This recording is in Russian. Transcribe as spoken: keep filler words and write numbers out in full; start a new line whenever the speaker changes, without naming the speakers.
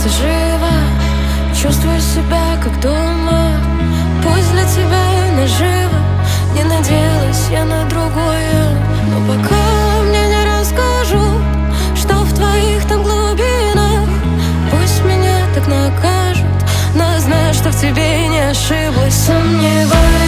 ты жива, чувствую себя как дома. Пусть для тебя я нажива, не надеялась я на другое. Но пока мне не расскажу, что в твоих там глубинах. Пусть меня так накажут, но знаю, что в тебе не ошиблась. Сомневаюсь.